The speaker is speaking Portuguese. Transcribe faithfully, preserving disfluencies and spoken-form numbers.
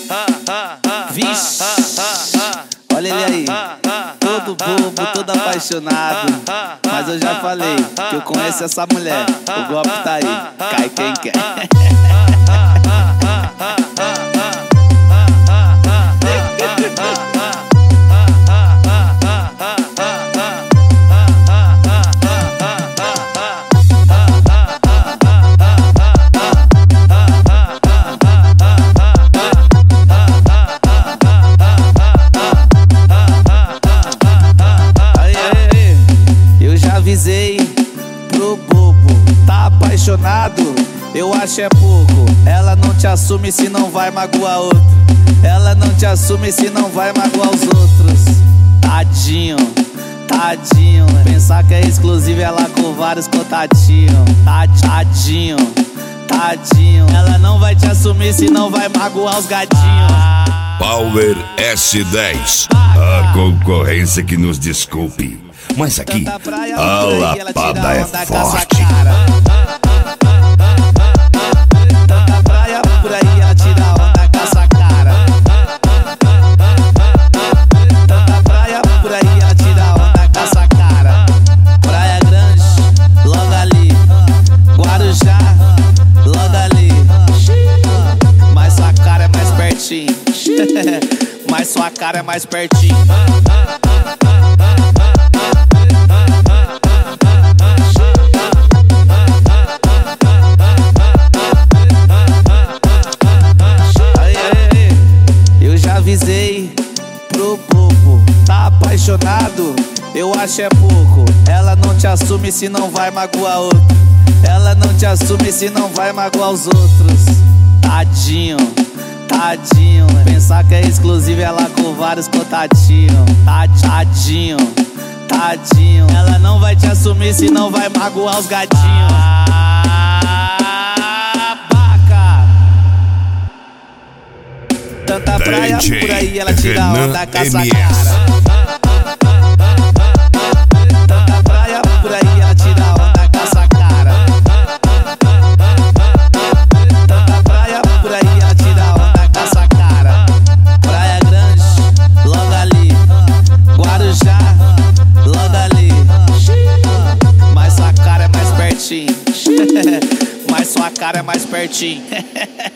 Vixe, olha ele aí, todo bobo, todo apaixonado. Mas eu já falei que eu conheço essa mulher, o golpe tá aí, cai quem quer. Avisei pro bobo, tá apaixonado? Eu acho é pouco. Ela não te assume se não vai magoar outro. Ela não te assume se não vai magoar os outros. Tadinho, tadinho. Pensar que é exclusivo ela com vários contatinhos. Tadinho, tadinho. Ela não vai te assumir se não vai magoar os gatinhos. Power S dez, a concorrência que nos desculpe, mas aqui a lapada é forte. Tanta praia por aí, ela tira onda com essa cara. Tanta praia por aí, ela tira onda com essa cara. Praia Grande, logo ali. Guarujá, logo ali. Mas sua cara é mais pertinho. Mas sua cara é mais pertinho. Avisei pro bobo, tá apaixonado? Eu acho é pouco. Ela não te assume se não vai magoar outro. Ela não te assume se não vai magoar os outros. Tadinho, tadinho. Pensar que é exclusivo ela com vários contatinhos. Tadinho, tadinho. Ela não vai te assumir se não vai magoar os gatinhos. Tanta praia por aí, ela tira onda com essa cara. Tanta praia por aí, ela tira onda com essa cara. Tanta praia por aí, ela tira onda com essa cara. Praia Grande, logo ali. Guarujá, logo ali. Mas sua cara é mais pertinho. Mas sua cara é mais pertinho.